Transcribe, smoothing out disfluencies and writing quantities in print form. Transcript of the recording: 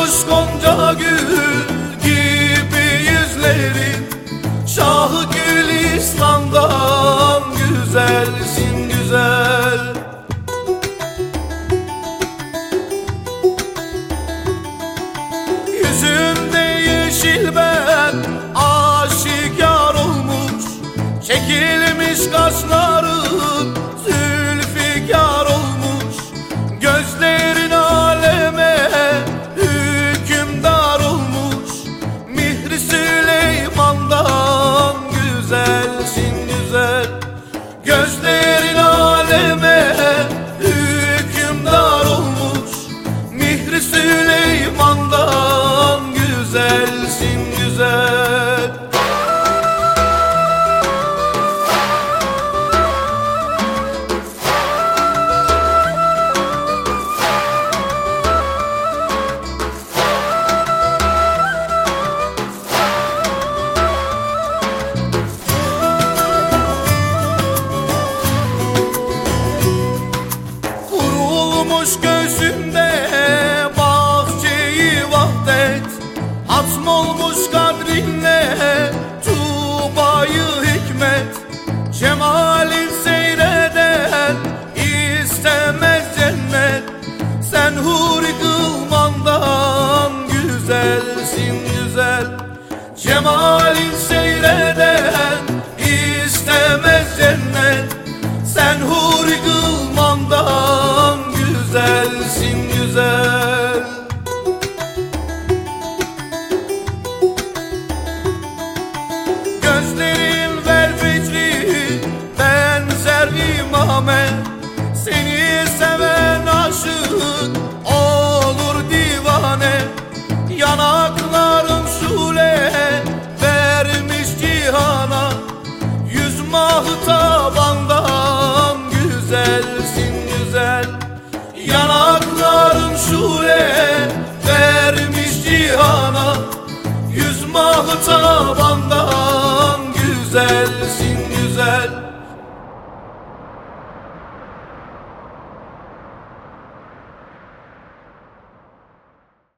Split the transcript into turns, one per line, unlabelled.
Kurulmuş gonca gül gibi yüzlerin, Şahı Gülistan'dan güzelsin güzel. Yüzünde yeşil ben aşikar olmuş, çekilmiş kaşların zülfikar olmuş, gözlerin aleme hükümdar olmuş, Mihri Süleyman'dan güzelsin güzel. Gözlerin aleme hükümdar olmuş, Mihri Süleyman'dan güzelsin güzel. Kurulmuş göğsünde bahçeyi vahdet, hatm olmuş kadrinle tuğbayı hikmet, cemalin seyreden istemez cennet, sen huri kılmandan güzelsin güzel. Cemalin seyreden istemez cennet, sen huri kılmandan güzelsin güzel. Gözlerin ver fecri benzer imame, seni seven aşık olur divane. Yanakların şule vermiş cihana, yüz mahtabandan güzelsin güzel. Yanakların şule vermiş cihana, yüz mahtabandan güzelsin